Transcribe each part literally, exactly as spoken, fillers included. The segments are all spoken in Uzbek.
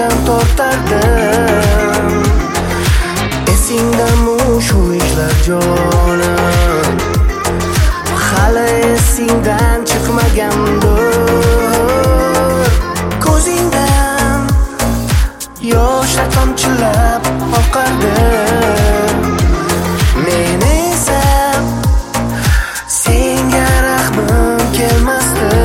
sendan tortardim. Esingdami shu ishlar jonim? Hali esingdan chiqmagandir. Ko'zingdan yoshlar tomchilab oqardi. Men esa senga rahmim kelmasdi.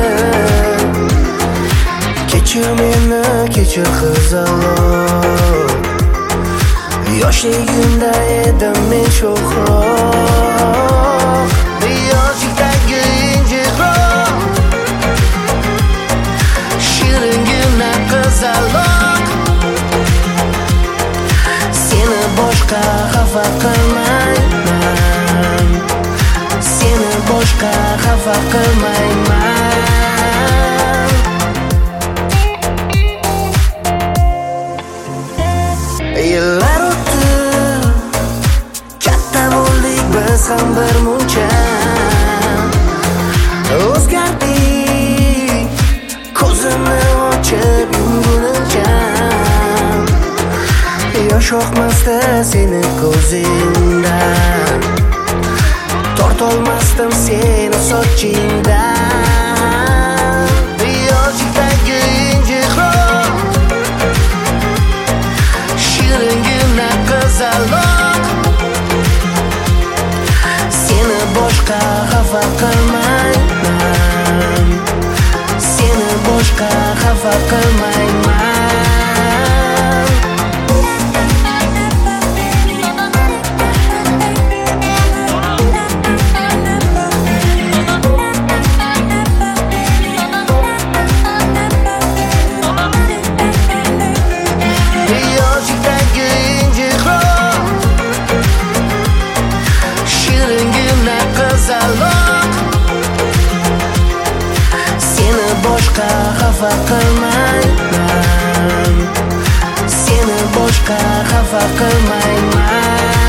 Kechir meni, kechir qizaloq. Yoshligimda edim men sho'xroq. Yoshlikdagi injiqroq, shiringina qizaloq. Seni boshqa xafa qilmayman, seni boshqa xafa qilmayman. Yillar o'tdi, katta bo'ldik biz ham bir muncha. O'zgardik, ko'zimni ochib yumgunimcha. Yosh oqmasdi seni ko'zingdan, tortolmasdim seni sochingdan. Yoshlikdagi injiqroq, shiringina qizaloq. Seni boshqa xafa qilmayman, seni boshqa xafa qilmayman. Seni boshqa xafa qilmayman, seni boshqa xafa qilmayman.